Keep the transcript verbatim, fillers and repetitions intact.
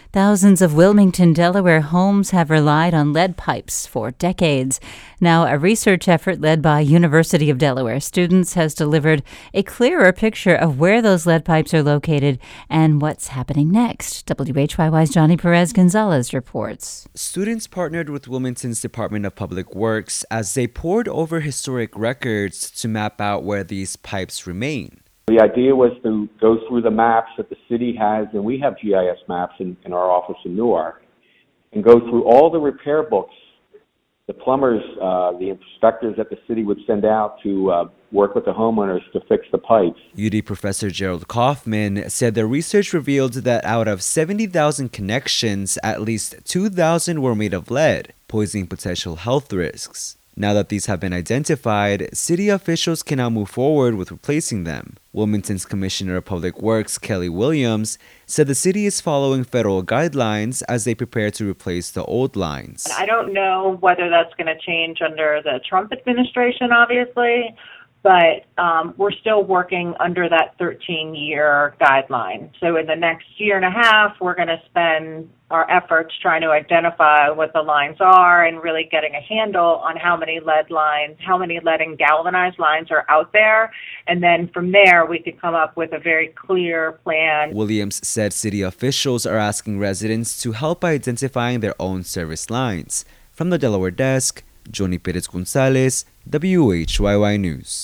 Thousands of Wilmington, Delaware homes have relied on lead pipes for decades. Now, a research effort led by University of Delaware students has delivered a clearer picture of where those lead pipes are located and what's happening next. W H Y Y's Johnny Perez Gonzalez reports. Students partnered with Wilmington's Department of Public Works as they pored over historic records to map out where these pipes remain. The idea was to go through the maps that the city has, and we have G I S maps in, in our office in Newark, and go through all the repair books, the plumbers, uh, the inspectors that the city would send out to uh, work with the homeowners to fix the pipes. U D professor Gerald Kaufman said the research revealed that out of seventy thousand connections, at least two thousand were made of lead, posing potential health risks. Now that these have been identified, city officials can now move forward with replacing them. Wilmington's Commissioner of Public Works, Kelly Williams, said the city is following federal guidelines as they prepare to replace the old lines. I don't know whether that's going to change under the Trump administration, obviously, but um, we're still working under that thirteen-year guideline. So in the next year and a half, we're going to spend our efforts trying to identify what the lines are and really getting a handle on how many lead lines, how many lead and galvanized lines are out there. And then from there, we could come up with a very clear plan. Williams said city officials are asking residents to help by identifying their own service lines. From the Delaware desk, Johnny Perez Gonzalez, W H Y Y News.